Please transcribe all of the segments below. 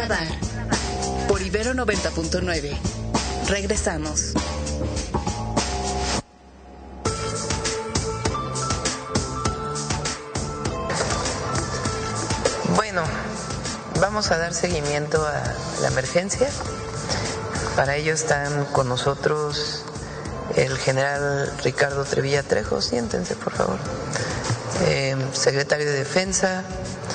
Radar por Ibero 90.9. Regresamos. Bueno, vamos a dar seguimiento a la emergencia. Para ello están con nosotros el general Ricardo Trevilla Trejo, siéntense por favor, secretario de Defensa,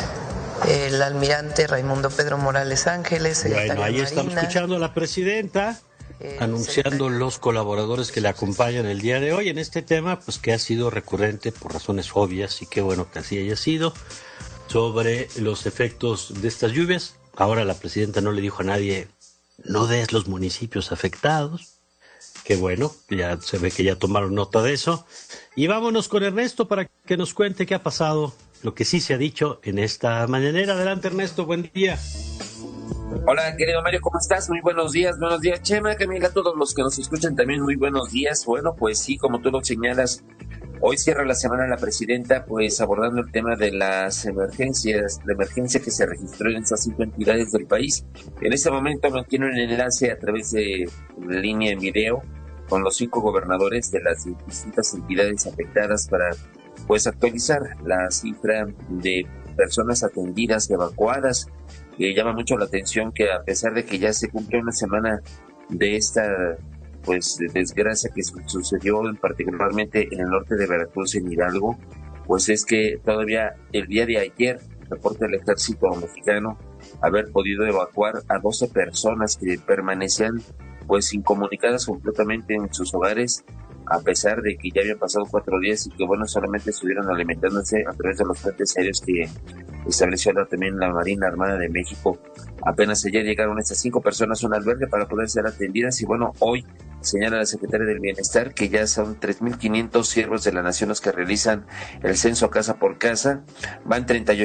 el almirante Raimundo Pedro Morales Ángeles, secretario Bueno, ahí de estamos Marina, escuchando a la presidenta anunciando los colaboradores que le acompañan el día de hoy en este tema, pues que ha sido recurrente por razones obvias y qué bueno que así haya sido, sobre los efectos de estas lluvias. Ahora la presidenta no le dijo a nadie, no des los municipios afectados. Qué bueno, ya se ve que ya tomaron nota de eso. Y vámonos con Ernesto para que nos cuente qué ha pasado, lo que sí se ha dicho en esta mañanera. Adelante, Ernesto, buen día. Hola, querido Mario, ¿cómo estás? Muy buenos días, Chema, Camila, todos los que nos escuchan también, muy buenos días. Bueno, pues sí, como tú lo señalas, hoy cierra la semana la presidenta, pues abordando el tema de las emergencias, la emergencia que se registró en estas 5 entidades del país. En este momento mantiene un enlace a través de línea en video con los 5 gobernadores de las distintas entidades afectadas para pues actualizar la cifra de personas atendidas, evacuadas. Llama mucho la atención que a pesar de que ya se cumple una semana de esta pues desgracia que sucedió particularmente en el norte de Veracruz, en Hidalgo, pues es que todavía el día de ayer reporta el ejército mexicano haber podido evacuar a 12 personas que permanecían pues incomunicadas completamente en sus hogares, a pesar de que ya habían pasado 4 días y que bueno, solamente estuvieron alimentándose a través de los frentes aéreos que estableció también la Marina Armada de México. Apenas ayer llegaron estas 5 personas a un albergue para poder ser atendidas y bueno, hoy señala la Secretaria del Bienestar que ya son 3.500 siervos de la nación los que realizan el censo casa por casa. Van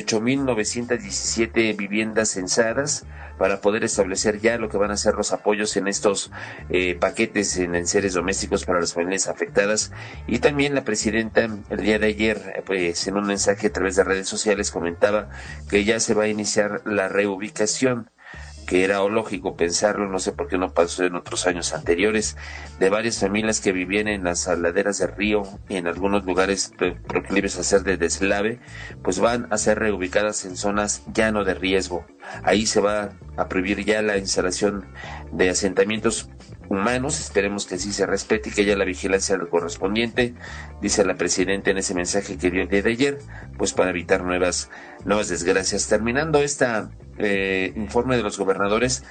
38.917 viviendas censadas para poder establecer ya lo que van a ser los apoyos en estos paquetes en enseres domésticos para las familias afectadas. Y también la presidenta el día de ayer, pues en un mensaje a través de redes sociales comentaba que ya se va a iniciar la reubicación, que era lógico pensarlo, no sé por qué no pasó en otros años anteriores, de varias familias que vivían en las laderas del río y en algunos lugares proclives a ser de deslave, pues van a ser reubicadas en zonas ya no de riesgo. Ahí se va a prohibir ya la instalación de asentamientos humanos, esperemos que así se respete y que haya la vigilancia correspondiente, dice la presidenta en ese mensaje que dio el día de ayer, pues para evitar nuevas desgracias. Terminando esta informe de los gobernadores,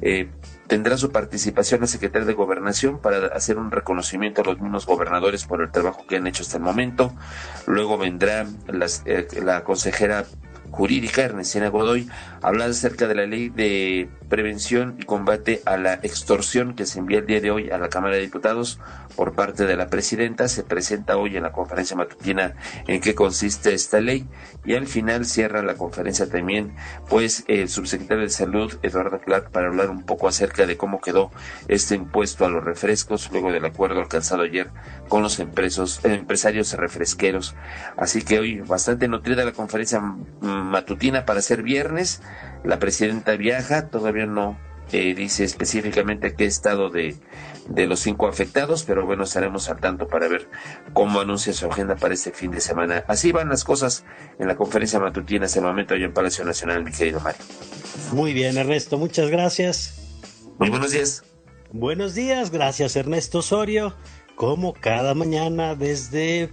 tendrá su participación la secretaria de Gobernación para hacer un reconocimiento a los mismos gobernadores por el trabajo que han hecho hasta el momento. Luego vendrá la consejera jurídica, Ernestina Godoy, hablar acerca de la ley de prevención y combate a la extorsión que se envía el día de hoy a la Cámara de Diputados por parte de la presidenta. Se presenta hoy en la conferencia matutina en qué consiste esta ley y al final cierra la conferencia también pues el subsecretario de Salud, Eduardo Clark, para hablar un poco acerca de cómo quedó este impuesto a los refrescos luego del acuerdo alcanzado ayer con los empresarios refresqueros. Así que hoy bastante nutrida la conferencia matutina para ser viernes. La presidenta viaja, todavía no dice específicamente qué estado de los 5 afectados, pero bueno, estaremos al tanto para ver cómo anuncia su agenda para este fin de semana. Así van las cosas en la conferencia matutina hasta el momento allá en Palacio Nacional, mi querido Mario. Muy bien, Ernesto, muchas gracias. Muy buenos días. Buenos días, gracias Ernesto Osorio, como cada mañana desde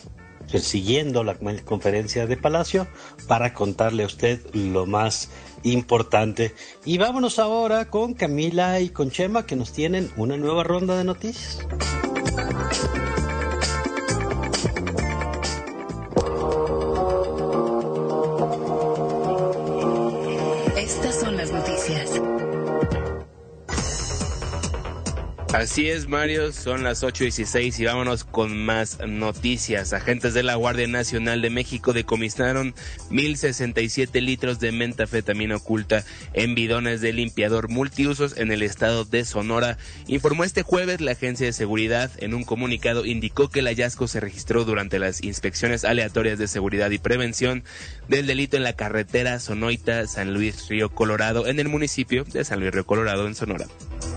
siguiendo la conferencia de Palacio para contarle a usted lo más importante. Y vámonos ahora con Camila y con Chema, que nos tienen una nueva ronda de noticias. Estas son las noticias. Así es, Mario, son las 8:16 y vámonos con más noticias. Agentes de la Guardia Nacional de México decomisaron 1,067 litros de metanfetamina oculta en bidones de limpiador multiusos en el estado de Sonora. Informó este jueves la Agencia de Seguridad. En un comunicado indicó que el hallazgo se registró durante las inspecciones aleatorias de seguridad y prevención del delito en la carretera Sonoita-San Luis Río Colorado, en el municipio de San Luis Río Colorado, en Sonora.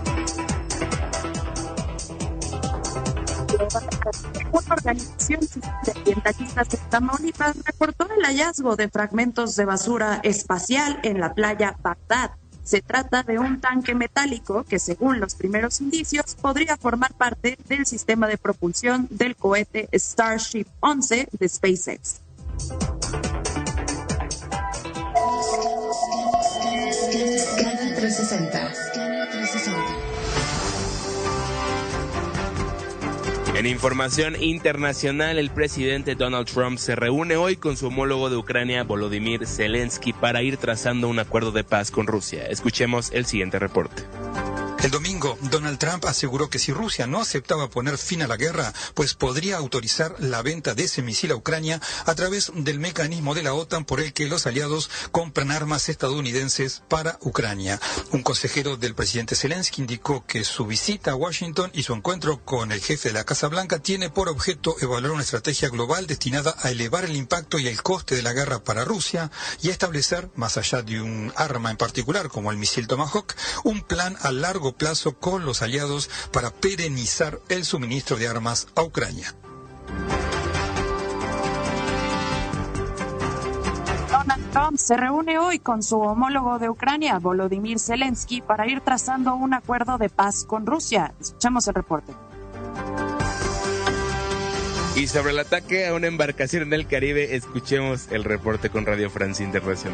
Una organización de ambientalistas de Tamaulipas reportó el hallazgo de fragmentos de basura espacial en la playa Bagdad. Se trata de un tanque metálico que, según los primeros indicios, podría formar parte del sistema de propulsión del cohete Starship 11 de SpaceX. Scanner 360. En información internacional, el presidente Donald Trump se reúne hoy con su homólogo de Ucrania, Volodymyr Zelensky, para ir trazando un acuerdo de paz con Rusia. Escuchemos el siguiente reporte. El domingo, Donald Trump aseguró que si Rusia no aceptaba poner fin a la guerra, pues podría autorizar la venta de ese misil a Ucrania a través del mecanismo de la OTAN por el que los aliados compran armas estadounidenses para Ucrania. Un consejero del presidente Zelensky indicó que su visita a Washington y su encuentro con el jefe de la Casa Blanca tiene por objeto evaluar una estrategia global destinada a elevar el impacto y el coste de la guerra para Rusia y a establecer, más allá de un arma en particular como el misil Tomahawk, un plan a largo plazo con los aliados para perenizar el suministro de armas a Ucrania. Donald Trump se reúne hoy con su homólogo de Ucrania, Volodymyr Zelensky, para ir trazando un acuerdo de paz con Rusia. Escuchemos el reporte. Y sobre el ataque a una embarcación en el Caribe, escuchemos el reporte con Radio Francia Internacional.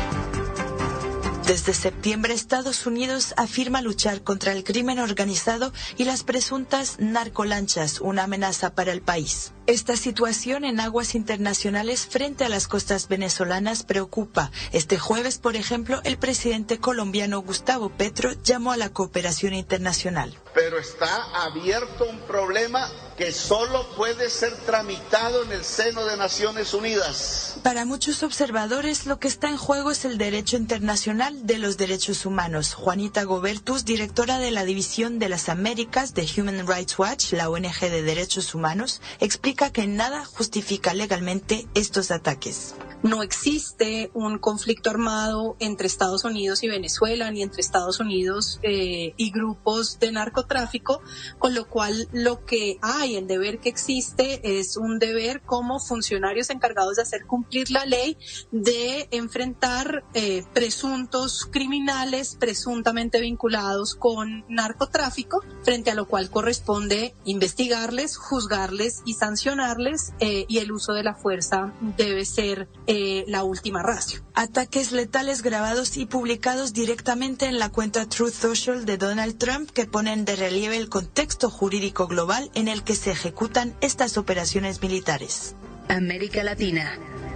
Desde septiembre, Estados Unidos afirma luchar contra el crimen organizado y las presuntas narcolanchas, una amenaza para el país. Esta situación en aguas internacionales frente a las costas venezolanas preocupa. Este jueves, por ejemplo, el presidente colombiano Gustavo Petro llamó a la cooperación internacional. Pero está abierto un problema que solo puede ser tramitado en el seno de Naciones Unidas. Para muchos observadores, lo que está en juego es el derecho internacional de los derechos humanos. Juanita Gobertus, directora de la División de las Américas de Human Rights Watch, la ONG de derechos humanos, explica que nada justifica legalmente estos ataques. No existe un conflicto armado entre Estados Unidos y Venezuela, ni entre Estados Unidos y grupos de narcotráfico, con lo cual lo que hay, el deber que existe, es un deber como funcionarios encargados de hacer cumplir la ley, de enfrentar presuntos criminales presuntamente vinculados con narcotráfico, frente a lo cual corresponde investigarles, juzgarles y sancionarles, y el uso de la fuerza debe ser la última ratio. Ataques letales grabados y publicados directamente en la cuenta Truth Social de Donald Trump que ponen de relieve el contexto jurídico global en el que se ejecutan estas operaciones militares. América Latina.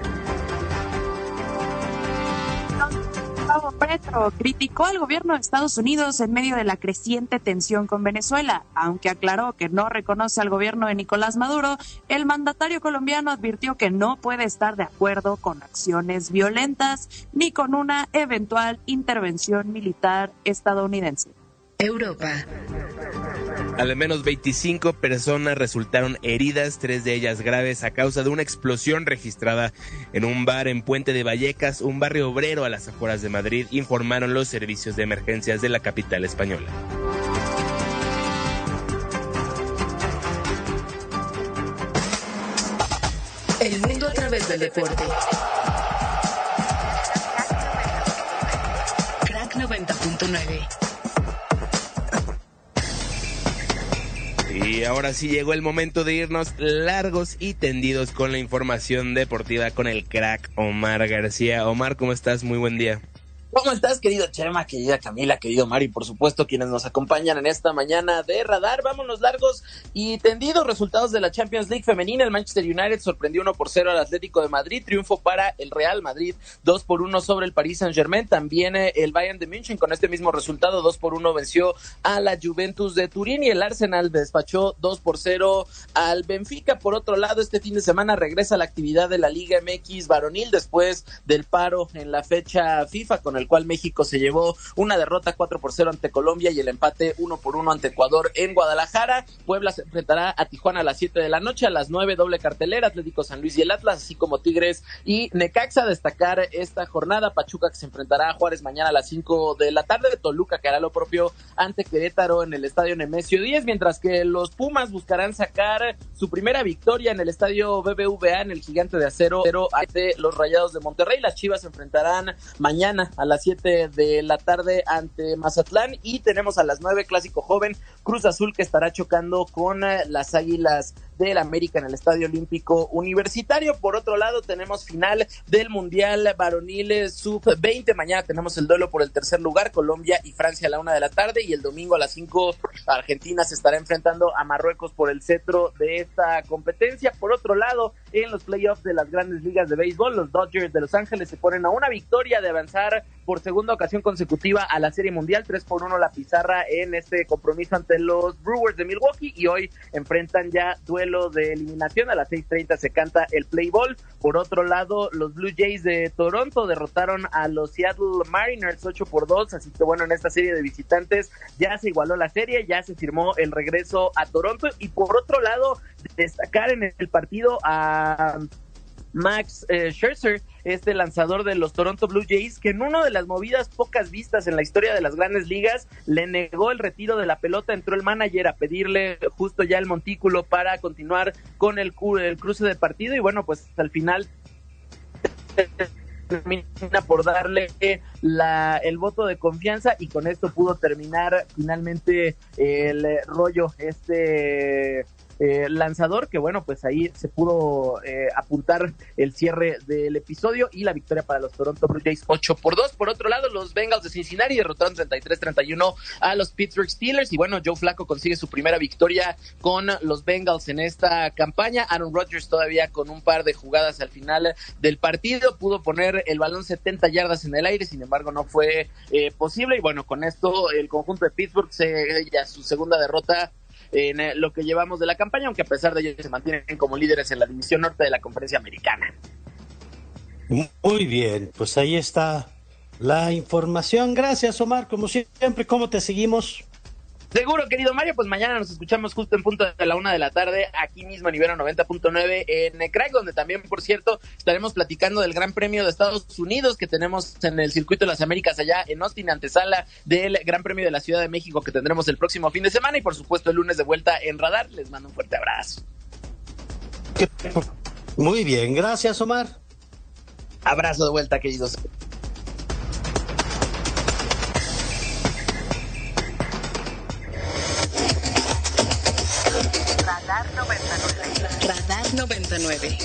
Gustavo Petro criticó al gobierno de Estados Unidos en medio de la creciente tensión con Venezuela. Aunque aclaró que no reconoce al gobierno de Nicolás Maduro, el mandatario colombiano advirtió que no puede estar de acuerdo con acciones violentas ni con una eventual intervención militar estadounidense. Europa. Al menos 25 personas resultaron heridas, 3 de ellas graves, a causa de una explosión registrada en un bar en Puente de Vallecas, un barrio obrero a las afueras de Madrid, informaron los servicios de emergencias de la capital española. El mundo a través del deporte. Crack 90.9. Y ahora sí llegó el momento de irnos largos y tendidos con la información deportiva con el crack Omar García. Omar, ¿cómo estás? Muy buen día. ¿Cómo estás, querido Chema, querida Camila, querido Mari, por supuesto, quienes nos acompañan en esta mañana de Radar? Vámonos largos y tendidos. Resultados de la Champions League femenina. El Manchester United sorprendió 1-0 al Atlético de Madrid. Triunfo para el Real Madrid, 2-1 sobre el Paris Saint-Germain. También el Bayern de München con este mismo resultado, 2-1 venció a la Juventus de Turín, y el Arsenal despachó 2-0 al Benfica. Por otro lado, este fin de semana regresa la actividad de la Liga MX varonil después del paro en la fecha FIFA, con el cual México se llevó una derrota 4-0 ante Colombia y el empate 1-1 ante Ecuador en Guadalajara. Puebla se enfrentará a Tijuana a las 7 de la noche, a las 9 doble cartelera, Atlético San Luis y el Atlas, así como Tigres y Necaxa. Destacar esta jornada, Pachuca que se enfrentará a Juárez mañana a las 5 de la tarde, Toluca que hará lo propio ante Querétaro en el estadio Nemesio 10, mientras que los Pumas buscarán sacar su primera victoria en el estadio BBVA en el Gigante de Acero ante los Rayados de Monterrey. Las Chivas se enfrentarán mañana a las 7 de la tarde ante Mazatlán, y tenemos a las 9 clásico joven, Cruz Azul que estará chocando con las Águilas del América en el Estadio Olímpico Universitario. Por otro lado, tenemos final del Mundial Varonil Sub-20. Mañana tenemos el duelo por el tercer lugar, Colombia y Francia a la 1 de la tarde, y el domingo a las 5 Argentina se estará enfrentando a Marruecos por el cetro de esta competencia. Por otro lado, en los playoffs de las grandes ligas de béisbol, los Dodgers de Los Ángeles se ponen a una victoria de avanzar por segunda ocasión consecutiva a la Serie Mundial, 3-1 la pizarra en este compromiso ante los Brewers de Milwaukee, y hoy enfrentan ya duelo de eliminación. A las 6:30 se canta el play ball. Por otro lado, los Blue Jays de Toronto derrotaron a los Seattle Mariners 8-2, así que bueno, en esta serie de visitantes ya se igualó la serie, ya se firmó el regreso a Toronto. Y por otro lado, destacar en el partido a Max Scherzer, este lanzador de los Toronto Blue Jays, que en una de las movidas pocas vistas en la historia de las grandes ligas, le negó el retiro de la pelota. Entró el manager a pedirle justo ya el montículo para continuar con el cruce de partido, y bueno, pues al final termina por darle el voto de confianza, y con esto pudo terminar finalmente el rollo lanzador, que bueno, pues ahí se pudo apuntar el cierre del episodio y la victoria para los Toronto Blue Jays 8-2. Por otro lado, los Bengals de Cincinnati derrotaron 33-31 a los Pittsburgh Steelers, y bueno, Joe Flacco consigue su primera victoria con los Bengals en esta campaña. Aaron Rodgers todavía con un par de jugadas al final del partido pudo poner el balón 70 yardas en el aire, sin embargo no fue posible, y bueno, con esto el conjunto de Pittsburgh ya su segunda derrota en lo que llevamos de la campaña, aunque a pesar de ello se mantienen como líderes en la división norte de la Conferencia Americana. Muy bien, pues ahí está la información. Gracias, Omar, como siempre. ¿Cómo te seguimos? Seguro, querido Mario, pues mañana nos escuchamos justo en punto de la 1 de la tarde, aquí mismo en Ibero 90.9 en Craig, donde también, por cierto, estaremos platicando del Gran Premio de Estados Unidos que tenemos en el Circuito de las Américas allá en Austin, antesala del Gran Premio de la Ciudad de México que tendremos el próximo fin de semana, y por supuesto el lunes de vuelta en Radar. Les mando un fuerte abrazo. Muy bien, gracias, Omar. Abrazo de vuelta, queridos. Radar 99.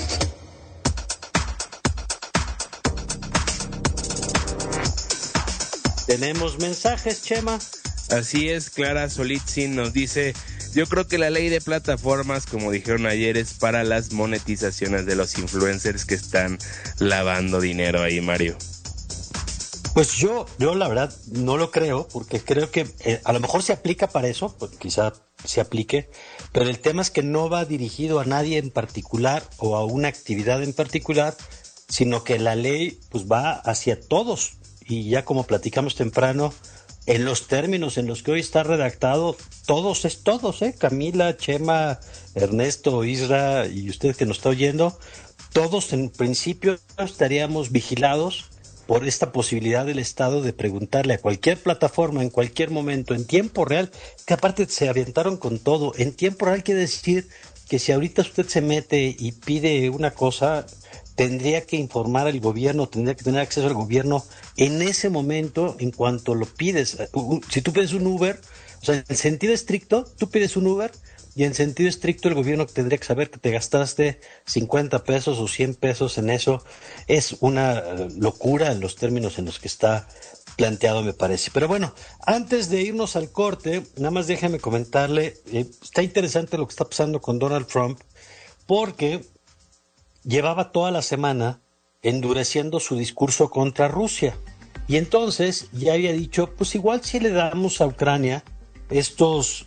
Tenemos mensajes, Chema. Así es, Clara Solitzin nos dice: yo creo que la ley de plataformas, como dijeron ayer, es para las monetizaciones de los influencers que están lavando dinero ahí, Mario. Pues yo la verdad no lo creo, porque creo que a lo mejor se aplica para eso, pues quizá se aplique, pero el tema es que no va dirigido a nadie en particular o a una actividad en particular, sino que la ley pues va hacia todos, y ya como platicamos temprano, en los términos en los que hoy está redactado, todos es todos, Camila, Chema, Ernesto, Isra y usted que nos está oyendo, todos en principio estaríamos vigilados por esta posibilidad del Estado de preguntarle a cualquier plataforma en cualquier momento, en tiempo real, que aparte se aventaron con todo. En tiempo real quiere decir que si ahorita usted se mete y pide una cosa, tendría que informar al gobierno, tendría que tener acceso al gobierno en ese momento en cuanto lo pides. Si tú pides un Uber, o sea, en sentido estricto, tú pides un Uber, y en sentido estricto el gobierno tendría que saber que te gastaste 50 pesos o 100 pesos en eso. Es una locura en los términos en los que está planteado, me parece. Pero bueno, antes de irnos al corte, nada más déjame comentarle, está interesante lo que está pasando con Donald Trump, porque llevaba toda la semana endureciendo su discurso contra Rusia. Y entonces ya había dicho, pues igual si le damos a Ucrania estos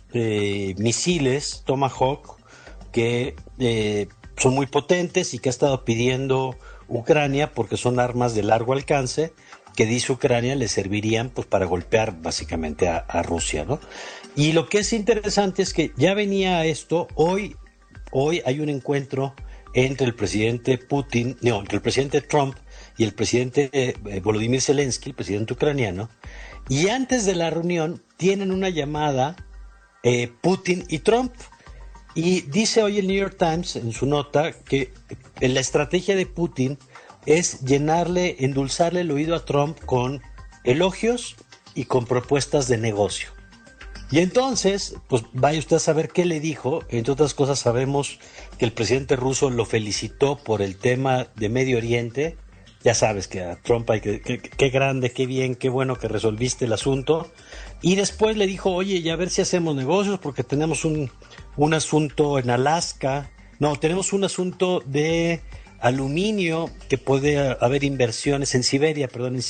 misiles Tomahawk que son muy potentes y que ha estado pidiendo Ucrania porque son armas de largo alcance que dice Ucrania le servirían pues para golpear básicamente a Rusia, ¿no? Y lo que es interesante es que ya venía esto, hoy hay un encuentro entre el presidente entre el presidente Trump y el presidente Volodymyr Zelensky, el presidente ucraniano, y antes de la reunión tienen una llamada Putin y Trump. Y dice hoy el New York Times en su nota que la estrategia de Putin es endulzarle el oído a Trump con elogios y con propuestas de negocio. Y entonces, pues vaya usted a saber qué le dijo. Entre otras cosas, sabemos que el presidente ruso lo felicitó por el tema de Medio Oriente. Ya sabes que a Trump hay qué grande, qué bien, qué bueno que resolviste el asunto. Y después le dijo, oye, ya a ver si hacemos negocios porque tenemos un asunto en Alaska. No, tenemos un asunto de aluminio que puede haber inversiones en Siberia,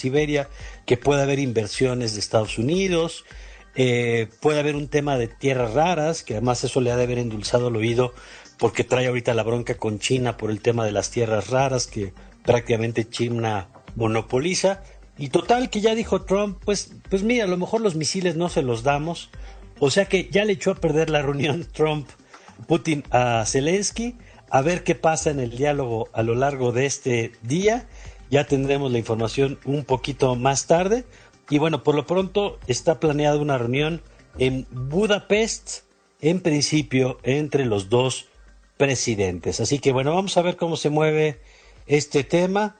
que puede haber inversiones de Estados Unidos. Puede haber un tema de tierras raras, que además eso le ha de haber endulzado el oído porque trae ahorita la bronca con China por el tema de las tierras raras que prácticamente China monopoliza. Y total que ya dijo Trump, pues mira, a lo mejor los misiles no se los damos. O sea que ya le echó a perder la reunión Putin a Zelensky. A ver qué pasa en el diálogo a lo largo de este día. Ya tendremos la información un poquito más tarde. Y bueno, por lo pronto está planeada una reunión en Budapest, en principio, entre los dos presidentes. Así que bueno, vamos a ver cómo se mueve este tema.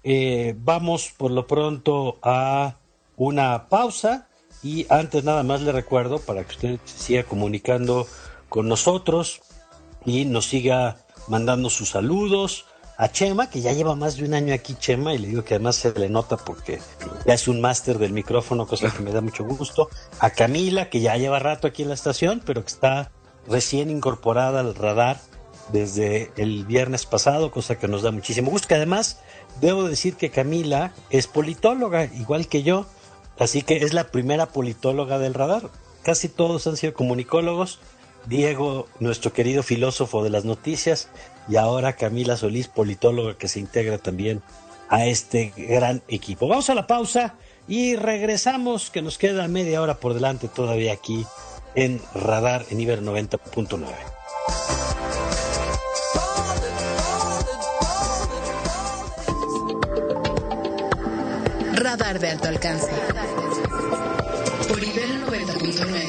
Vamos por lo pronto a una pausa y antes nada más le recuerdo para que usted se siga comunicando con nosotros y nos siga mandando sus saludos. A Chema, que ya lleva más de un año aquí, Chema, y le digo que además se le nota porque ya es un máster del micrófono, cosa que me da mucho gusto. A Camila, que ya lleva rato aquí en la estación, pero que está recién incorporada al radar desde el viernes pasado, cosa que nos da muchísimo gusto. Que además, debo decir que Camila es politóloga, igual que yo, así que es la primera politóloga del radar. Casi todos han sido comunicólogos. Diego, nuestro querido filósofo de las noticias, y ahora Camila Solís, politóloga, que se integra también a este gran equipo. Vamos a la pausa y regresamos, que nos queda media hora por delante todavía aquí en Radar en Ibero 90.9. Radar de alto alcance por Ibero 90.9.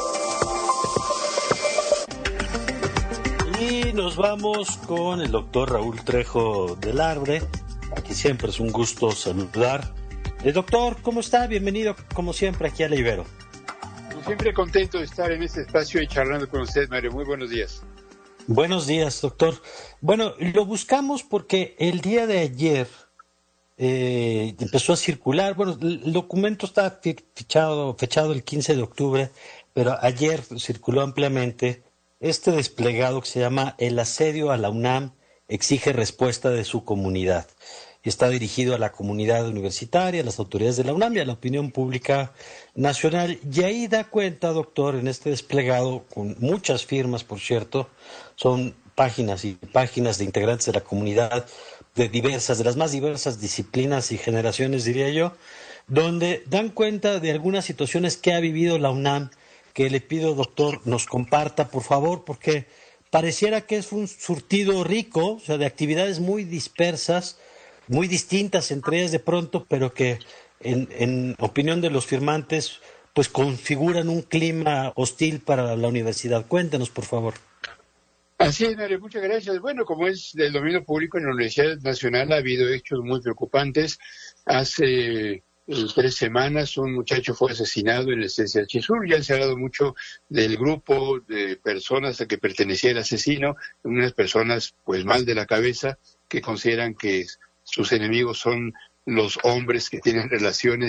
Y nos vamos con el doctor Raúl Trejo del Arbre. Aquí siempre es un gusto saludar. Doctor, ¿cómo está? Bienvenido, como siempre, aquí a la Ibero. Siempre contento de estar en este espacio y charlando con usted, Mario. Muy buenos días. Buenos días, doctor. Bueno, lo buscamos porque el día de ayer empezó a circular. Bueno, el documento está fechado el 15 de octubre, pero ayer circuló ampliamente este desplegado que se llama El asedio a la UNAM exige respuesta de su comunidad. Y está dirigido a la comunidad universitaria, a las autoridades de la UNAM y a la opinión pública nacional. Y ahí da cuenta, doctor, en este desplegado, con muchas firmas, por cierto, son páginas y páginas de integrantes de la comunidad de las más diversas disciplinas y generaciones, diría yo, donde dan cuenta de algunas situaciones que ha vivido la UNAM, que le pido, doctor, nos comparta, por favor, porque pareciera que es un surtido rico, o sea, de actividades muy dispersas, muy distintas entre ellas de pronto, pero que en opinión de los firmantes, pues configuran un clima hostil para la universidad. Cuéntenos, por favor. Así es, Mario, muchas gracias. Bueno, como es del dominio público, en la Universidad Nacional ha habido hechos muy preocupantes. Hace 3 semanas un muchacho fue asesinado en el CCH Sur. Ya se ha hablado mucho del grupo de personas a que pertenecía el asesino, unas personas pues mal de la cabeza que consideran que sus enemigos son los hombres que tienen relaciones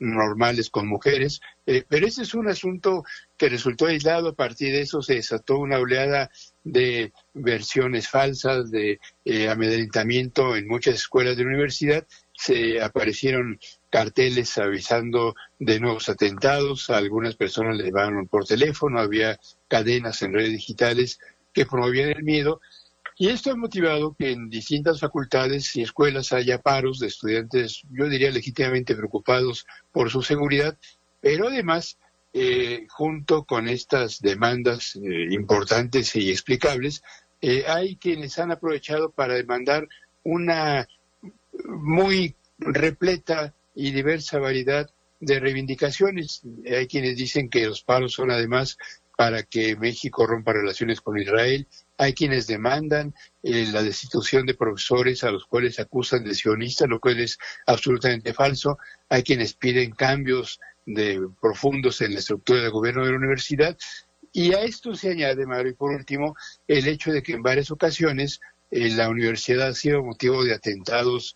normales con mujeres, pero ese es un asunto que resultó aislado. A partir de eso se desató una oleada de versiones falsas, de amedrentamiento en muchas escuelas de la universidad. Se aparecieron carteles avisando de nuevos atentados, a algunas personas les llamaron por teléfono, había cadenas en redes digitales que promovían el miedo, y esto ha motivado que en distintas facultades y escuelas haya paros de estudiantes, yo diría legítimamente preocupados por su seguridad, pero además, junto con estas demandas importantes y explicables, hay quienes han aprovechado para demandar una muy repleta y diversa variedad de reivindicaciones. Hay quienes dicen que los paros son además para que México rompa relaciones con Israel. Hay quienes demandan la destitución de profesores a los cuales acusan de sionistas, lo cual es absolutamente falso. Hay quienes piden cambios profundos en la estructura del gobierno de la universidad. Y a esto se añade, Mario, y por último, el hecho de que en varias ocasiones la universidad ha sido motivo de atentados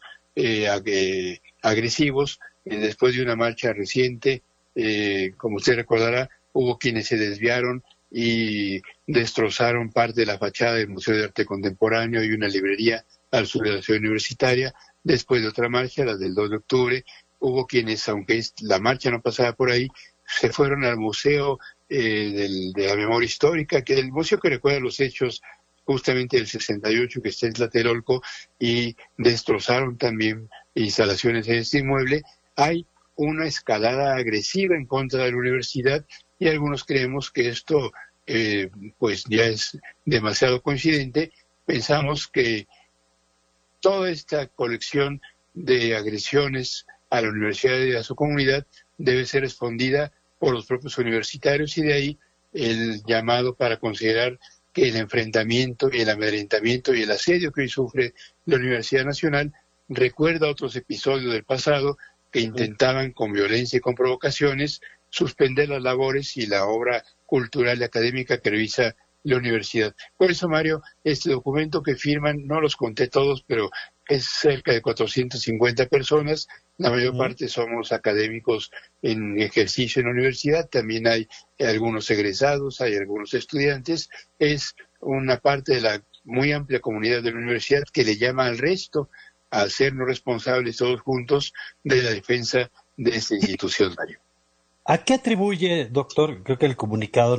agresivos. Después de una marcha reciente, como usted recordará, hubo quienes se desviaron y destrozaron parte de la fachada del Museo de Arte Contemporáneo y una librería al sur de la ciudad universitaria. Después de otra marcha, la del 2 de octubre, hubo quienes, aunque la marcha no pasaba por ahí, se fueron al Museo de la Memoria Histórica, que es el museo que recuerda los hechos justamente del 68, que está en Tlatelolco, y destrozaron también instalaciones en este inmueble. Hay una escalada agresiva en contra de la universidad y algunos creemos que esto pues ya es demasiado coincidente. Pensamos que toda esta colección de agresiones a la universidad y a su comunidad debe ser respondida por los propios universitarios, y de ahí el llamado para considerar que el enfrentamiento y el amedrentamiento y el asedio que hoy sufre la Universidad Nacional recuerda otros episodios del pasado que intentaban con violencia y con provocaciones suspender las labores y la obra cultural y académica que revisa la universidad. Por eso, Mario, este documento que firman, no los conté todos, pero es cerca de 450 personas, la mayor parte somos académicos en ejercicio en la universidad, también hay algunos egresados, hay algunos estudiantes, es una parte de la muy amplia comunidad de la universidad que le llama al resto a hacernos responsables todos juntos de la defensa de esta institución, Mario. ¿A qué atribuye, doctor? Creo que el comunicado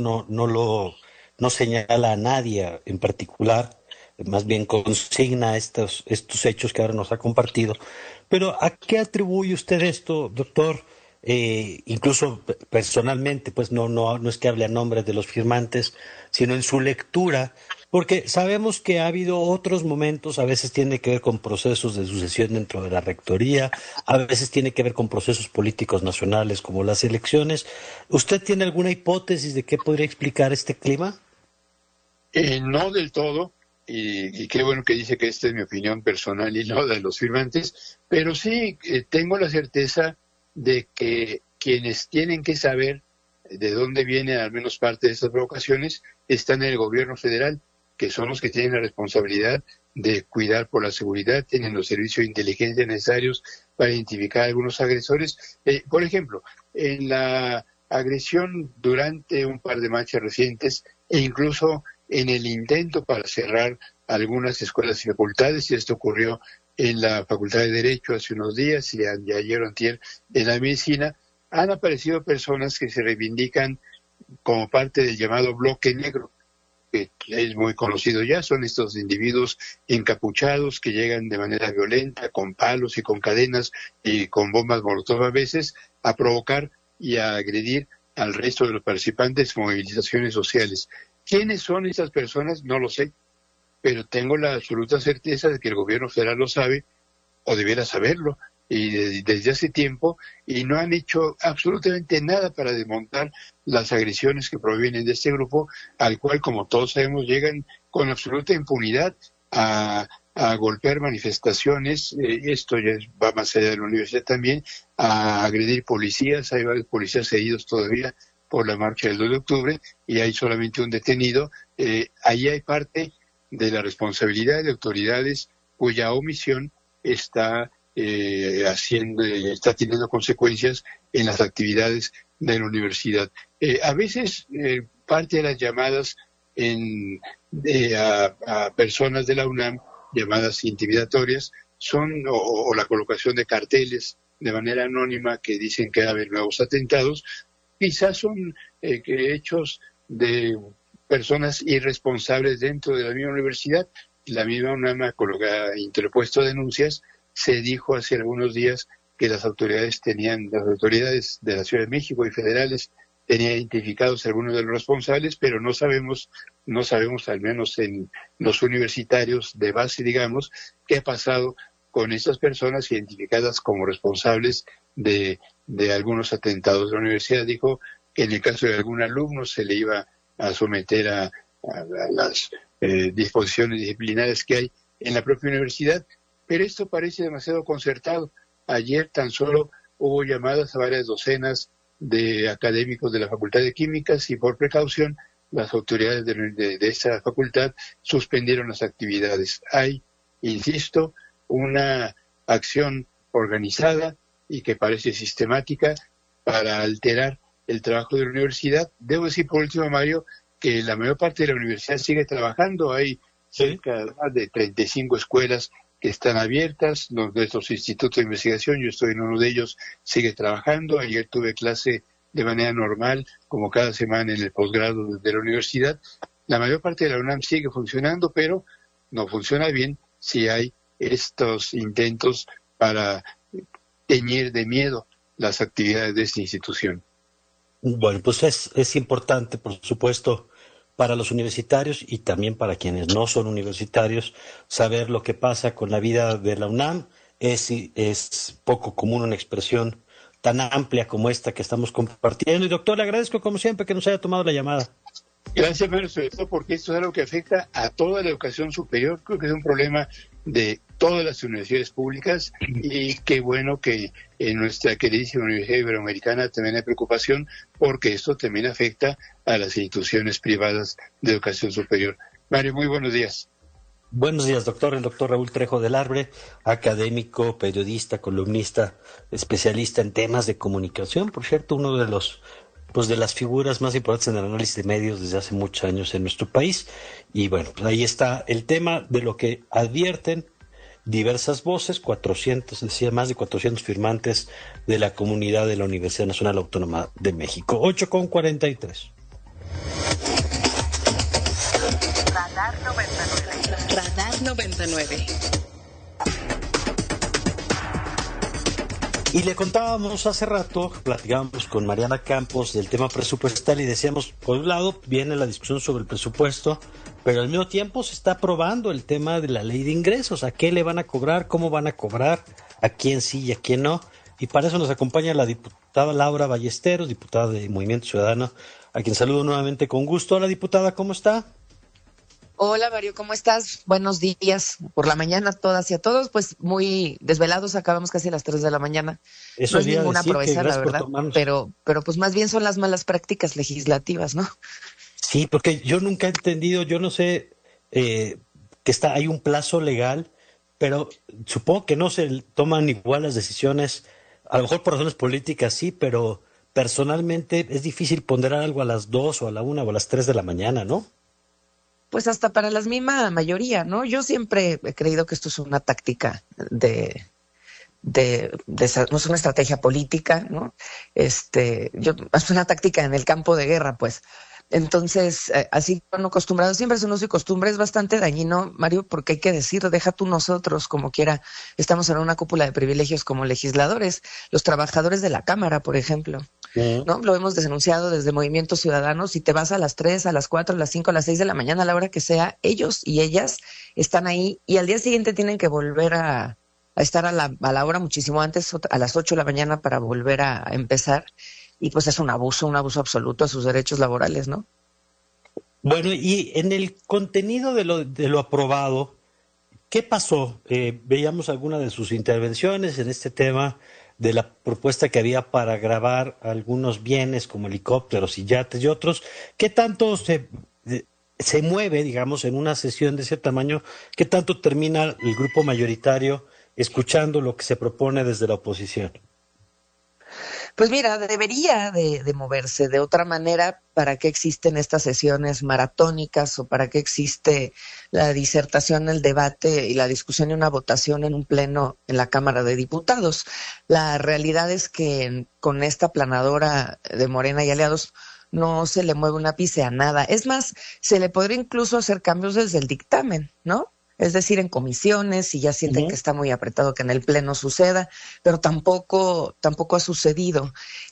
no señala a nadie en particular, más bien consigna estos hechos que ahora nos ha compartido. Pero ¿a qué atribuye usted esto, doctor? Incluso personalmente, pues no es que hable a nombre de los firmantes, sino en su lectura, porque sabemos que ha habido otros momentos, a veces tiene que ver con procesos de sucesión dentro de la rectoría, a veces tiene que ver con procesos políticos nacionales como las elecciones. ¿Usted tiene alguna hipótesis de qué podría explicar este clima? No del todo, y qué bueno que dice que esta es mi opinión personal y no de los firmantes, pero sí tengo la certeza de que quienes tienen que saber de dónde vienen al menos parte de estas provocaciones están en el gobierno federal, que son los que tienen la responsabilidad de cuidar por la seguridad, tienen los servicios de inteligencia necesarios para identificar a algunos agresores. Por ejemplo, en la agresión durante un par de marchas recientes e incluso en el intento para cerrar algunas escuelas y facultades, y esto ocurrió en la Facultad de Derecho hace unos días y ayer o antier en la Medicina, han aparecido personas que se reivindican como parte del llamado bloque negro, que es muy conocido ya. Son estos individuos encapuchados que llegan de manera violenta, con palos y con cadenas y con bombas molotov a veces, a provocar y a agredir al resto de los participantes en movilizaciones sociales. ¿Quiénes son estas personas? No lo sé, pero tengo la absoluta certeza de que el gobierno federal lo sabe, o debiera saberlo, y desde hace tiempo, y no han hecho absolutamente nada para desmontar las agresiones que provienen de este grupo, al cual, como todos sabemos, llegan con absoluta impunidad a golpear manifestaciones. Esto ya va más allá de la universidad también, a agredir policías. Hay varios policías heridos todavía por la marcha del 2 de octubre y hay solamente un detenido. Ahí hay parte de la responsabilidad de autoridades cuya omisión está está teniendo consecuencias en las actividades de la universidad. A veces parte de las llamadas a personas de la UNAM, llamadas intimidatorias, son o la colocación de carteles de manera anónima que dicen que va a haber nuevos atentados, quizás son hechos de personas irresponsables dentro de la misma universidad. La misma UNAM ha interpuesto denuncias. Se dijo hace algunos días que las autoridades de la Ciudad de México y federales tenían identificados algunos de los responsables, pero no sabemos, al menos en los universitarios de base, digamos, qué ha pasado con estas personas identificadas como responsables de algunos atentados. La universidad dijo que en el caso de algún alumno se le iba a someter a las disposiciones disciplinarias que hay en la propia universidad, pero esto parece demasiado concertado. Ayer tan solo hubo llamadas a varias docenas de académicos de la Facultad de Químicas y por precaución las autoridades de esta facultad suspendieron las actividades. Hay, insisto, una acción organizada y que parece sistemática para alterar el trabajo de la universidad. Debo decir por último, Mario, que la mayor parte de la universidad sigue trabajando. Hay cerca de 35 escuelas que están abiertas, nuestros institutos de investigación, yo estoy en uno de ellos, sigue trabajando. Ayer tuve clase de manera normal, como cada semana en el posgrado de la universidad. La mayor parte de la UNAM sigue funcionando, pero no funciona bien si hay estos intentos para teñir de miedo las actividades de esta institución. Bueno, pues es importante, por supuesto, para los universitarios y también para quienes no son universitarios, saber lo que pasa con la vida de la UNAM. Es poco común una expresión tan amplia como esta que estamos compartiendo. Y doctor, le agradezco como siempre que nos haya tomado la llamada. Gracias, Mario, sobre todo porque esto es algo que afecta a toda la educación superior. Creo que es un problema de todas las universidades públicas y qué bueno que en nuestra queridísima Universidad Iberoamericana también hay preocupación porque esto también afecta a las instituciones privadas de educación superior. Mario, muy buenos días. Buenos días, doctor. El doctor Raúl Trejo del Arbre, académico, periodista, columnista, especialista en temas de comunicación. Por cierto, uno de las figuras más importantes en el análisis de medios desde hace muchos años en nuestro país. Y bueno, pues ahí está el tema de lo que advierten diversas voces, más de 400 firmantes de la comunidad de la Universidad Nacional Autónoma de México. 8:43. Radar 99. Radar 99. Y le contábamos hace rato, platicábamos con Mariana Campos del tema presupuestal y decíamos, por un lado viene la discusión sobre el presupuesto, pero al mismo tiempo se está aprobando el tema de la ley de ingresos, a qué le van a cobrar, cómo van a cobrar, a quién sí y a quién no. Y para eso nos acompaña la diputada Laura Ballesteros, diputada de Movimiento Ciudadano, a quien saludo nuevamente con gusto. Hola, diputada, ¿cómo está? Hola Mario, ¿cómo estás? Buenos días. Por la mañana todas y a todos, pues muy desvelados, acabamos casi a las 3 de la mañana. Eso no es ninguna proeza, la verdad, pero pues más bien son las malas prácticas legislativas, ¿no? Sí, porque yo nunca he entendido, yo no sé que hay un plazo legal, pero supongo que no se toman igual las decisiones, a lo mejor por razones políticas sí, pero personalmente es difícil ponderar algo a las 2 o a la 1 o a las 3 de la mañana, ¿no? Pues hasta para la misma mayoría, ¿no? Yo siempre he creído que esto es una táctica no es una estrategia política, ¿no? Es una táctica en el campo de guerra, pues. Entonces, así son acostumbrados, siempre es un uso y costumbre, es bastante dañino, Mario, porque hay que decir, deja tú nosotros, como quiera, estamos en una cúpula de privilegios como legisladores, los trabajadores de la Cámara, por ejemplo, ¿no? Lo hemos denunciado desde Movimiento Ciudadano, si te vas a las 3, a las 4, a las 5, a las 6 de la mañana, a la hora que sea, ellos y ellas están ahí y al día siguiente tienen que volver a estar a la hora muchísimo antes, a las 8 de la mañana para volver a empezar. Y pues es un abuso absoluto a sus derechos laborales, ¿no? Bueno, y en el contenido de lo aprobado, ¿qué pasó? Veíamos algunas de sus intervenciones en este tema de la propuesta que había para gravar algunos bienes como helicópteros y yates y otros. ¿Qué tanto se mueve, digamos, en una sesión de ese tamaño? ¿Qué tanto termina el grupo mayoritario escuchando lo que se propone desde la oposición? Pues mira, debería de moverse de otra manera. ¿Para qué existen estas sesiones maratónicas o para qué existe la disertación, el debate y la discusión y una votación en un pleno en la Cámara de Diputados? La realidad es que con esta planadora de Morena y aliados no se le mueve un ápice a nada. Es más, se le podría incluso hacer cambios desde el dictamen, ¿no? Es decir, en comisiones, si ya sienten que está muy apretado que en el pleno suceda, pero tampoco ha sucedido.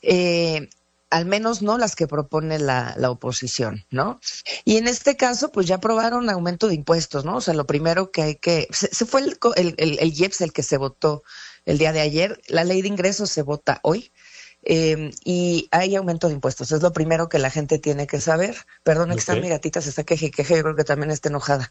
Al menos no las que propone la oposición, ¿no? Y en este caso, pues ya aprobaron aumento de impuestos, ¿no? O sea, lo primero que hay que... Se fue el IEPS el que se votó el día de ayer, la ley de ingresos se vota hoy. Y hay aumento de impuestos, es lo primero que la gente tiene que saber. Perdón, que está mi gatita, se está queje, yo creo que también está enojada.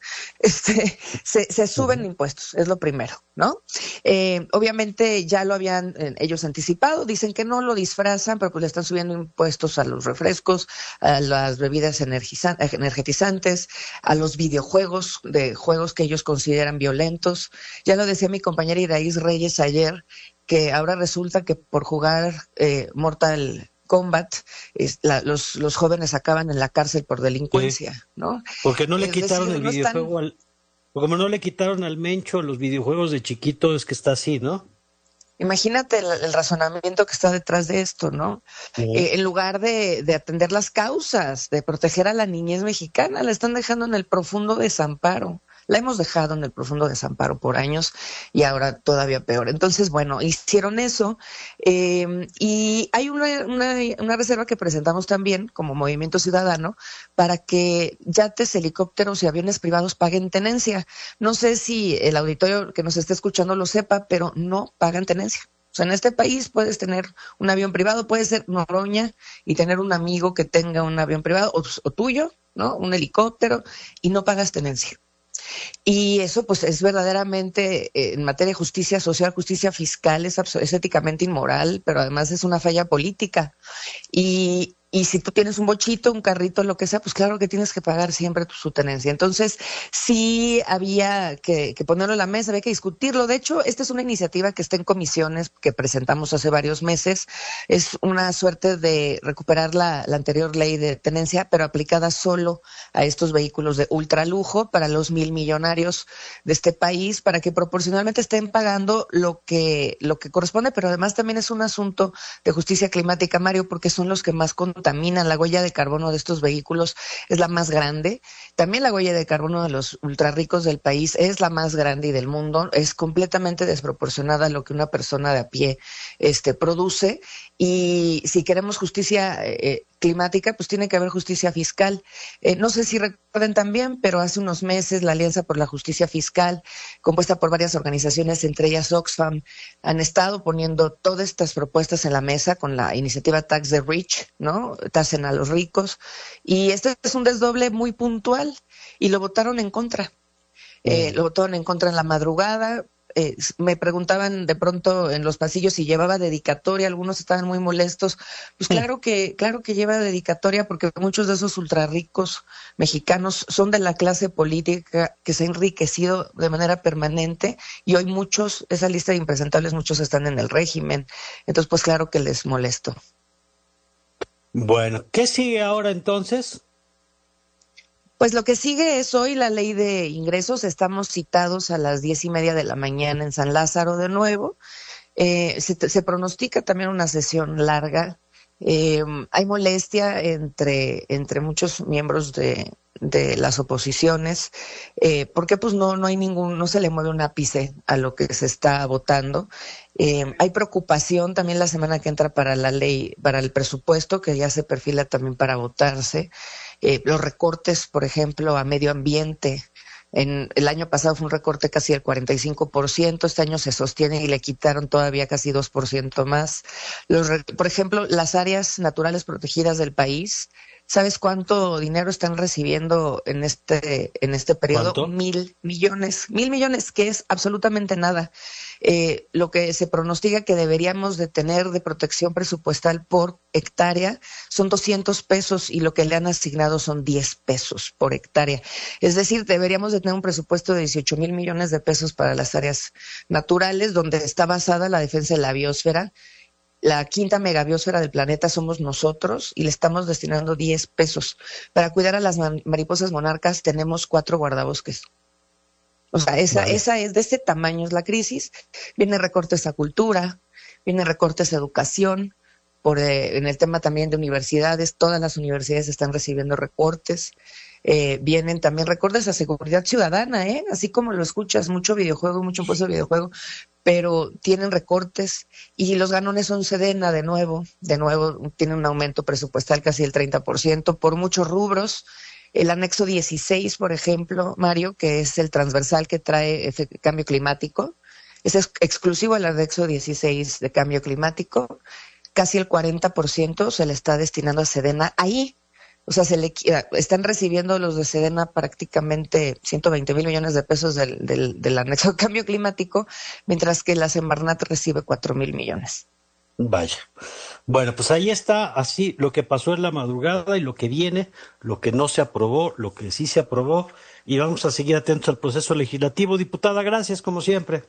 Se suben impuestos, es lo primero, ¿no? Obviamente ya lo habían ellos anticipado, dicen que no lo disfrazan, pero pues le están subiendo impuestos a los refrescos, a las bebidas energetizantes, a los videojuegos, de juegos que ellos consideran violentos. Ya lo decía mi compañera Iraíz Reyes ayer, que ahora resulta que por jugar Mortal Kombat los jóvenes acaban en la cárcel por delincuencia, ¿no? Porque no le quitaron el videojuego como no le quitaron al Mencho los videojuegos de chiquito, es que está así, ¿no? Imagínate el razonamiento que está detrás de esto, ¿no? En lugar de atender las causas, de proteger a la niñez mexicana, la están dejando en el profundo desamparo. La hemos dejado en el profundo desamparo por años y ahora todavía peor. Entonces, bueno, hicieron eso y hay una reserva que presentamos también como Movimiento Ciudadano para que yates, helicópteros y aviones privados paguen tenencia. No sé si el auditorio que nos esté escuchando lo sepa, pero no pagan tenencia. O sea, en este país puedes tener un avión privado, puedes ser Noroña y tener un amigo que tenga un avión privado o tuyo, ¿no? Un helicóptero y no pagas tenencia. Y eso pues es verdaderamente en materia de justicia social, justicia fiscal, es éticamente inmoral, pero además es una falla política. Y si tú tienes un bochito, un carrito, lo que sea, pues claro que tienes que pagar siempre su tenencia. Entonces, sí había que ponerlo en la mesa, había que discutirlo. De hecho, esta es una iniciativa que está en comisiones que presentamos hace varios meses. Es una suerte de recuperar la anterior ley de tenencia, pero aplicada solo a estos vehículos de ultralujo para los 1,000 millonarios de este país, para que proporcionalmente estén pagando lo que corresponde, pero además también es un asunto de justicia climática, Mario, porque son los que más contaminan. La huella de carbono de estos vehículos es la más grande. También la huella de carbono de los ultrarricos del país es la más grande y del mundo. Es completamente desproporcionada a lo que una persona de a pie produce. Y si queremos justicia climática, pues tiene que haber justicia fiscal. No sé si recuerden también, pero hace unos meses la Alianza por la Justicia Fiscal, compuesta por varias organizaciones, entre ellas Oxfam, han estado poniendo todas estas propuestas en la mesa con la iniciativa Tax the Rich, ¿no? Tasen a los ricos. Y este es un desdoble muy puntual y lo votaron en contra. Lo votaron en contra en la madrugada. Me preguntaban de pronto en los pasillos si llevaba dedicatoria, algunos estaban muy molestos. Pues claro que lleva dedicatoria, porque muchos de esos ultrarricos mexicanos son de la clase política que se ha enriquecido de manera permanente y hoy muchos, esa lista de impresentables, muchos están en el régimen. Entonces, pues claro que les molesto. Bueno, ¿qué sigue ahora entonces? Pues lo que sigue es hoy la ley de ingresos. Estamos citados a las 10:30 de la mañana en San Lázaro de nuevo. Se pronostica también una sesión larga. Hay molestia entre muchos miembros de las oposiciones, porque pues no hay no se le mueve un ápice a lo que se está votando. Hay preocupación también la semana que entra para la ley, para el presupuesto, que ya se perfila también para votarse. Los recortes, por ejemplo, a medio ambiente. El año pasado fue un recorte casi del 45%, este año se sostiene y le quitaron todavía casi 2% más. Por ejemplo, las áreas naturales protegidas del país ¿Sabes cuánto dinero están recibiendo en este periodo? ¿Cuánto? 1,000 millones. 1,000 millones, que es absolutamente nada. Lo que se pronostica que deberíamos de tener de protección presupuestal por hectárea son 200 pesos y lo que le han asignado son 10 pesos por hectárea. Es decir, deberíamos de tener un presupuesto de 18,000 millones de pesos para las áreas naturales, donde está basada la defensa de la biosfera. La quinta megabiosfera del planeta somos nosotros y le estamos destinando 10 pesos. Para cuidar a las mariposas monarcas tenemos 4 guardabosques. O sea, esa es de ese tamaño es la crisis. Vienen recortes a cultura, vienen recortes a educación, en el tema también de universidades, todas las universidades están recibiendo recortes. Vienen también recortes a seguridad ciudadana, así como lo escuchas, mucho videojuego, mucho impuesto de videojuego, pero tienen recortes y los ganones son Sedena de nuevo tienen un aumento presupuestal casi del 30% por muchos rubros. El anexo 16, por ejemplo, Mario, que es el transversal que trae cambio climático, es exclusivo al anexo 16 de cambio climático, casi el 40% se le está destinando a Sedena ahí. O sea, están recibiendo los de Sedena prácticamente 120,000 millones de pesos del anexo de cambio climático, mientras que la Semarnat recibe 4,000 millones. Vaya. Bueno, pues ahí está, así lo que pasó en la madrugada y lo que viene, lo que no se aprobó, lo que sí se aprobó, y vamos a seguir atentos al proceso legislativo. Diputada, gracias como siempre.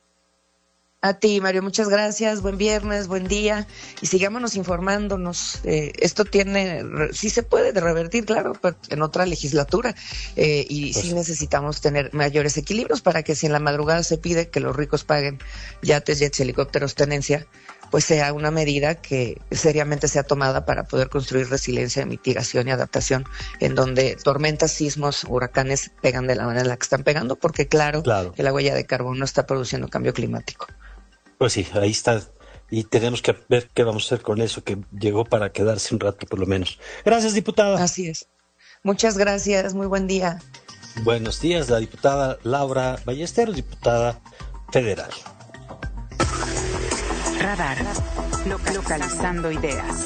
A ti, Mario, muchas gracias, buen viernes, buen día, y sigámonos informándonos. Esto sí se puede revertir, claro, pero en otra legislatura, y sí necesitamos tener mayores equilibrios para que si en la madrugada se pide que los ricos paguen yates, jets, helicópteros, tenencia, pues sea una medida que seriamente sea tomada para poder construir resiliencia, mitigación y adaptación, en donde tormentas, sismos, huracanes pegan de la manera en la que están pegando, porque claro. que la huella de carbono está produciendo cambio climático. Pues sí, ahí está. Y tenemos que ver qué vamos a hacer con eso, que llegó para quedarse un rato por lo menos. Gracias, diputada. Así es. Muchas gracias, muy buen día. Buenos días, la diputada Laura Ballesteros, diputada federal. Radar, localizando ideas.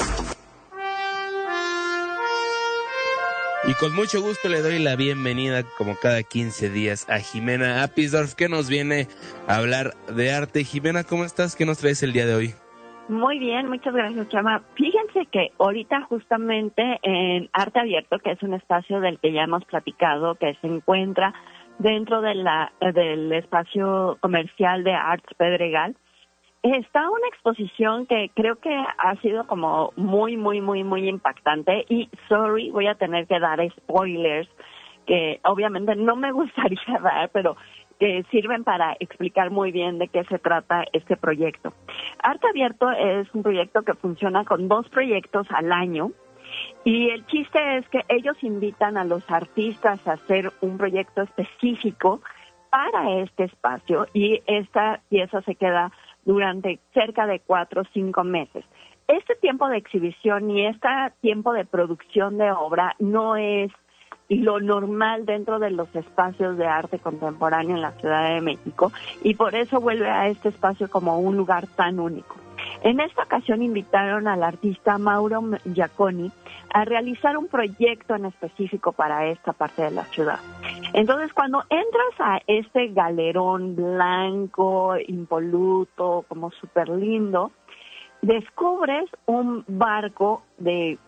Y con mucho gusto le doy la bienvenida, como cada 15 días, a Jimena Apisdorf, que nos viene a hablar de arte. Jimena, ¿cómo estás? ¿Qué nos traes el día de hoy? Muy bien, muchas gracias, Chama. Fíjense que ahorita justamente en Arte Abierto, que es un espacio del que ya hemos platicado, que se encuentra dentro del espacio comercial de Arts Pedregal, está una exposición que creo que ha sido como muy impactante y, voy a tener que dar spoilers que obviamente no me gustaría dar, pero que sirven para explicar muy bien de qué se trata este proyecto. Arte Abierto es un proyecto que funciona con 2 proyectos al año y el chiste es que ellos invitan a los artistas a hacer un proyecto específico para este espacio y esta pieza se queda durante cerca de 4 o 5 meses. Este tiempo de exhibición y este tiempo de producción de obra no es lo normal dentro de los espacios de arte contemporáneo en la Ciudad de México y por eso vuelve a este espacio como un lugar tan único. En esta ocasión invitaron al artista Mauro Giaconi a realizar un proyecto en específico para esta parte de la ciudad. Entonces, cuando entras a este galerón blanco, impoluto, como súper lindo, descubres un barco de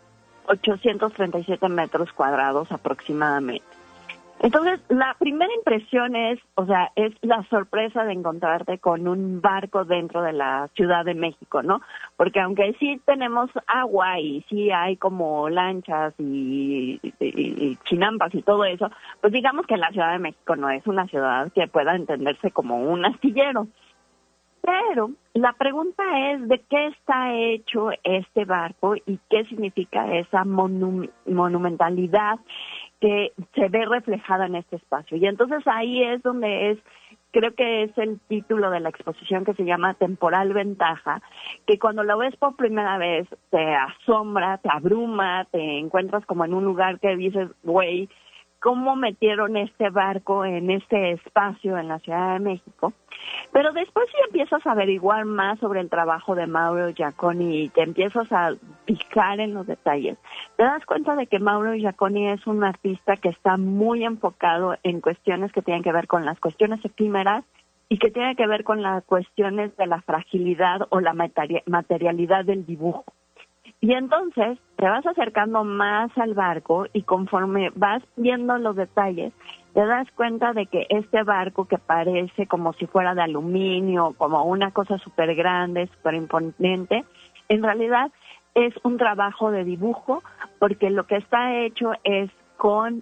837 metros cuadrados aproximadamente. Entonces, la primera impresión es la sorpresa de encontrarte con un barco dentro de la Ciudad de México, ¿no? Porque aunque sí tenemos agua y sí hay como lanchas y chinampas y todo eso, pues digamos que la Ciudad de México no es una ciudad que pueda entenderse como un astillero. Pero la pregunta es de qué está hecho este barco y qué significa esa monumentalidad que se ve reflejada en este espacio. Y entonces ahí es donde creo que es el título de la exposición, que se llama Temporal Ventaja, que cuando lo ves por primera vez te asombra, te abruma, te encuentras como en un lugar que dices, güey, cómo metieron este barco en este espacio en la Ciudad de México. Pero después si empiezas a averiguar más sobre el trabajo de Mauro Giacconi y te empiezas a fijar en los detalles, te das cuenta de que Mauro Giacconi es un artista que está muy enfocado en cuestiones que tienen que ver con las cuestiones efímeras y que tienen que ver con las cuestiones de la fragilidad o la materialidad del dibujo. Y entonces te vas acercando más al barco y conforme vas viendo los detalles, te das cuenta de que este barco que parece como si fuera de aluminio, como una cosa súper grande, súper imponente, en realidad es un trabajo de porque lo que está hecho es con,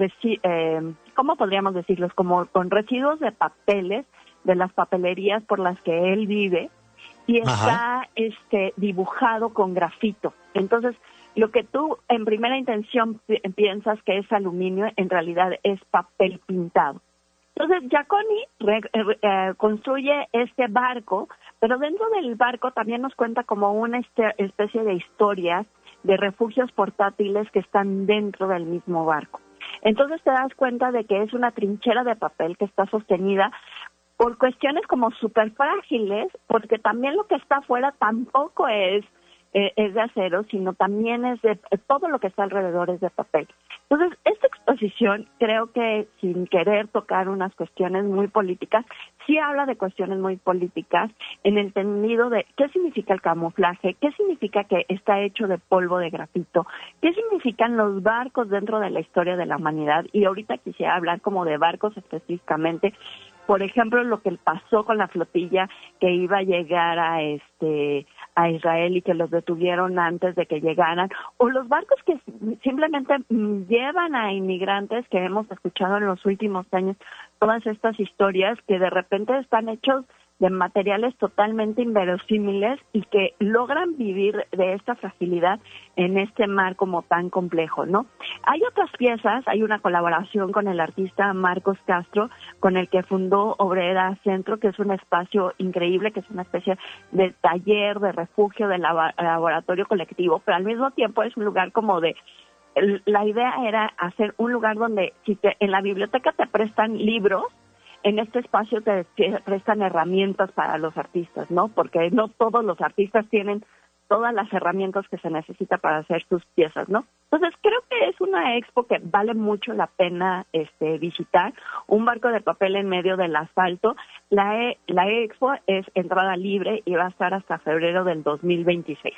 ¿cómo podríamos decirlo? Como con residuos de papeles de las papelerías por las que él vive, y está dibujado con grafito. Entonces, lo que tú en primera intención piensas que es aluminio, en realidad es papel pintado. Entonces, Giacconi construye este barco, pero dentro del barco también nos cuenta como una especie de historias de refugios portátiles que están dentro del mismo barco. Entonces te das cuenta de que es una trinchera de papel que está sostenida por cuestiones como súper frágiles, porque también lo que está afuera tampoco es de acero, sino también es de todo lo que está alrededor es de papel. Entonces, esta exposición, creo que sin querer tocar unas cuestiones muy políticas, sí habla de cuestiones muy políticas en el entendido de qué significa el camuflaje, qué significa que está hecho de polvo de grafito, qué significan los barcos dentro de la historia de la humanidad. Y ahorita quisiera hablar como de barcos específicamente. Por ejemplo, lo que pasó con la flotilla que iba a llegar a Israel y que los detuvieron antes de que llegaran, o los barcos que simplemente llevan a inmigrantes que hemos escuchado en los últimos años, todas estas historias que de repente están hechos de materiales totalmente inverosímiles y que logran vivir de esta fragilidad en este mar como tan complejo, ¿no? Hay otras piezas, hay una colaboración con el artista Marcos Castro, con el que fundó Obrera Centro, que es un espacio increíble, que es una especie de taller, de refugio, de laboratorio colectivo, pero al mismo tiempo es un lugar como de... La idea era hacer un lugar donde si en la biblioteca te prestan libros, en este espacio te prestan herramientas para los artistas, ¿no? Porque no todos los artistas tienen todas las herramientas que se necesita para hacer sus piezas, ¿no? Entonces, creo que es una expo que vale mucho la pena visitar. Un barco de papel en medio del asfalto. La expo es entrada libre y va a estar hasta febrero del 2026.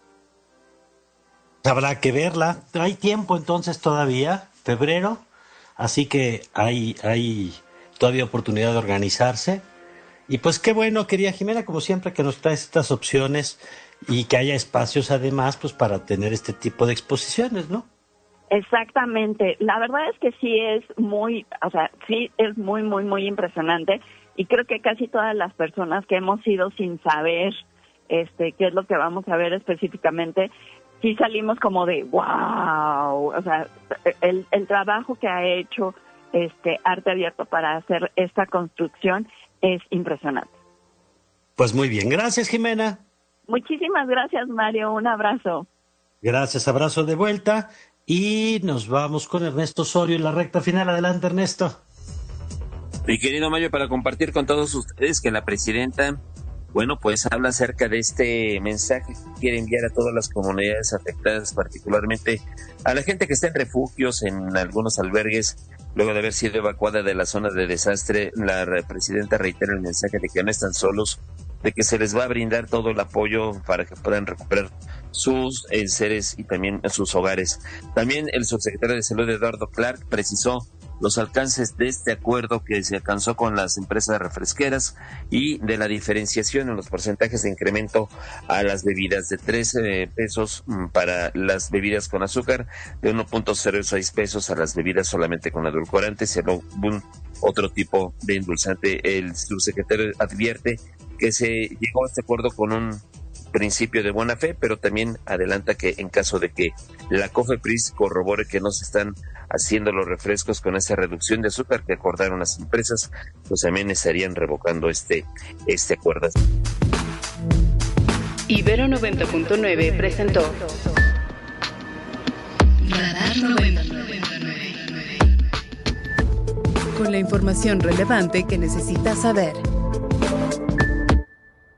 Habrá que verla. Hay tiempo entonces todavía, febrero, así que hay todavía oportunidad de organizarse. Y pues qué bueno, querida Jimena, como siempre, que nos traes estas opciones y que haya espacios además pues para tener este tipo de exposiciones, ¿no? Exactamente. La verdad es que sí es muy muy impresionante, y creo que casi todas las personas que hemos ido sin saber qué es lo que vamos a ver específicamente, sí salimos como de wow, o sea, el trabajo que ha hecho Arte Abierto para hacer esta construcción es impresionante. Pues muy bien, gracias Jimena. Muchísimas gracias, Mario, un abrazo. Gracias, abrazo de vuelta, y nos vamos con Ernesto Osorio en la recta final. Adelante, Ernesto. Mi querido Mario, para compartir con todos ustedes que la presidenta, bueno, pues habla acerca de este mensaje que quiere enviar a todas las comunidades afectadas, particularmente a la gente que está en refugios, en algunos albergues, luego de haber sido evacuada de la zona de desastre. La presidenta reitera el mensaje de que no están solos, de que se les va a brindar todo el apoyo para que puedan recuperar sus seres y también sus hogares. También el subsecretario de Salud, Eduardo Clark, precisó los alcances de este acuerdo que se alcanzó con las empresas refresqueras y de la diferenciación en los porcentajes de incremento a las bebidas, de 13 pesos para las bebidas con azúcar, de 1.06 pesos a las bebidas solamente con edulcorantes y algún otro tipo de endulzante. El subsecretario advierte que se llegó a este acuerdo con un principio de buena fe, pero también adelanta que en caso de que la COFEPRIS corrobore que no se están haciendo los refrescos con esa reducción de azúcar que acordaron las empresas, pues también estarían revocando este acuerdo. Ibero 90.9 presentó Radar 90. con la información relevante que necesitas saber.